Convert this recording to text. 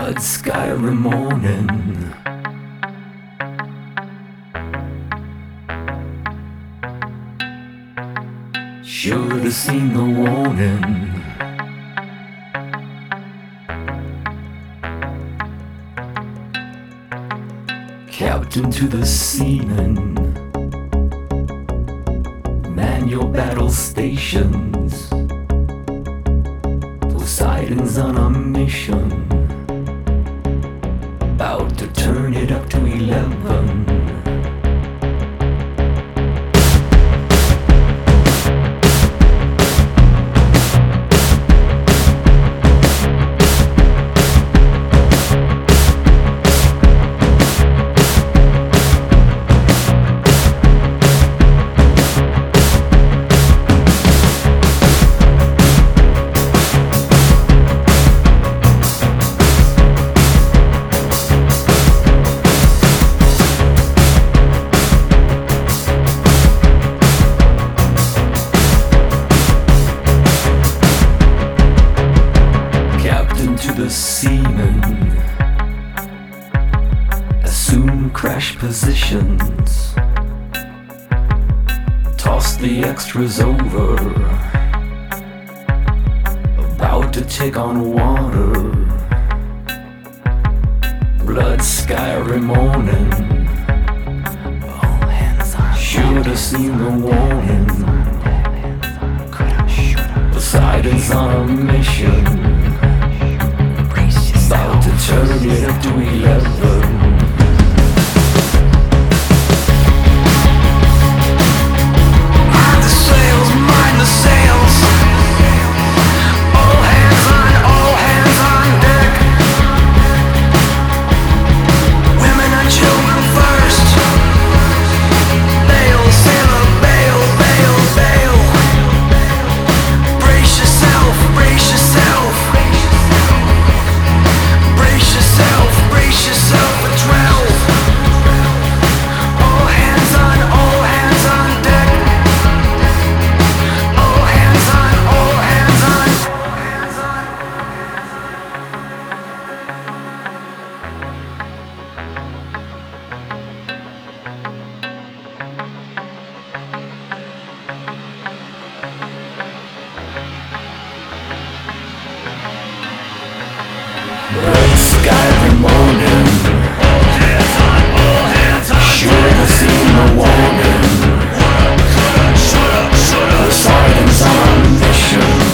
Blood sky every morning. Should have seen the warning. Captain to the seamen, man your battle stations. Poseidon's on a mission, about to turn it up to 11. To the seamen, assume crash positions, toss the extras over, about to take on water. Blood sky every morning. All hands on. Should have seen the warning. Poseidon's on a mission, about to turn it up to 11. Mind the sails, mind the sails. All hands on deck. Women and children first. Bail, sailor, bail, bail, bail. Brace yourself, brace yourself. Brace yourself for 12. All hands on deck. All hands on. Blood sky every morning. Should have seen the warning. Poseidon's on a mission.